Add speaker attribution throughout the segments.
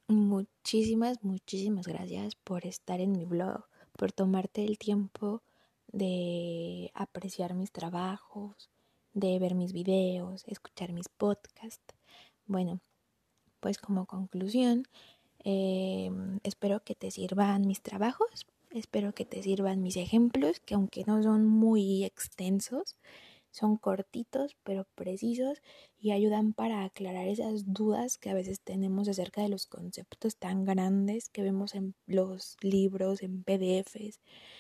Speaker 1: Muchísimas gracias por estar en mi blog, por tomarte el tiempo de apreciar mis trabajos, de ver mis videos, escuchar mis podcasts. Bueno, pues como conclusión, espero que te sirvan mis trabajos, espero que te sirvan mis ejemplos, que aunque no son muy extensos, son cortitos pero precisos y ayudan para aclarar esas dudas que a veces tenemos acerca de los conceptos tan grandes que vemos en los libros, en PDFs.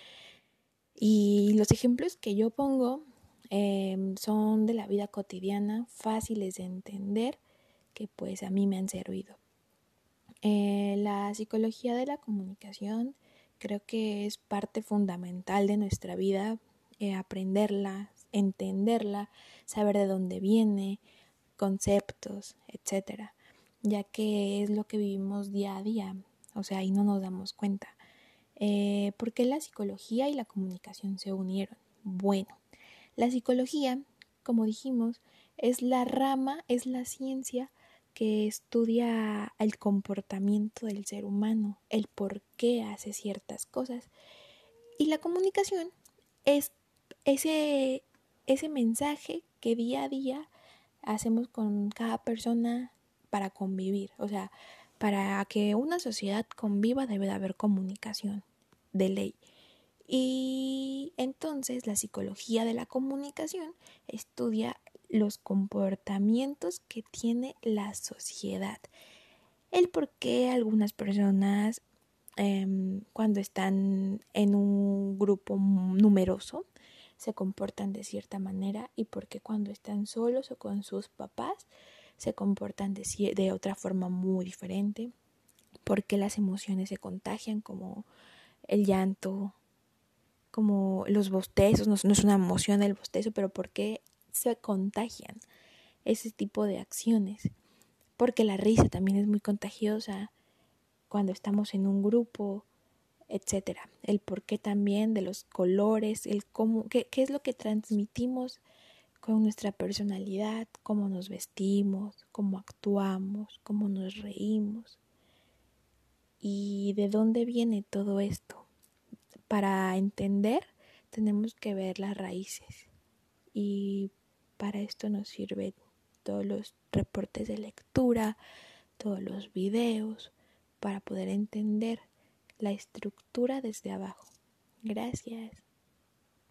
Speaker 1: Y los ejemplos que yo pongo son de la vida cotidiana, fáciles de entender, que pues a mí me han servido. La psicología de la comunicación creo que es parte fundamental de nuestra vida, aprenderla, entenderla, saber de dónde viene, conceptos, etcétera, ya que es lo que vivimos día a día, o sea, y no nos damos cuenta. ¿Por qué la psicología y la comunicación se unieron? Bueno, la psicología, como dijimos, es la rama, es la ciencia que estudia el comportamiento del ser humano, el por qué hace ciertas cosas. Y la comunicación es ese mensaje que día a día hacemos con cada persona para convivir. O sea, para que una sociedad conviva debe de haber comunicación de ley. Y entonces la psicología de la comunicación estudia los comportamientos que tiene la sociedad. El por qué algunas personas cuando están en un grupo numeroso se comportan de cierta manera y por qué cuando están solos o con sus papás se comportan de otra forma muy diferente. Por qué las emociones se contagian, como el llanto, como los bostezos, no es una emoción el bostezo, pero por qué se contagian ese tipo de acciones. Porque la risa también es muy contagiosa cuando estamos en un grupo, etcétera. El porqué también de los colores, el cómo, qué es lo que transmitimos con nuestra personalidad, cómo nos vestimos, cómo actuamos, cómo nos reímos y de dónde viene todo esto. Para entender tenemos que ver las raíces y para esto nos sirven todos los reportes de lectura, todos los videos, para poder entender la estructura desde abajo. Gracias.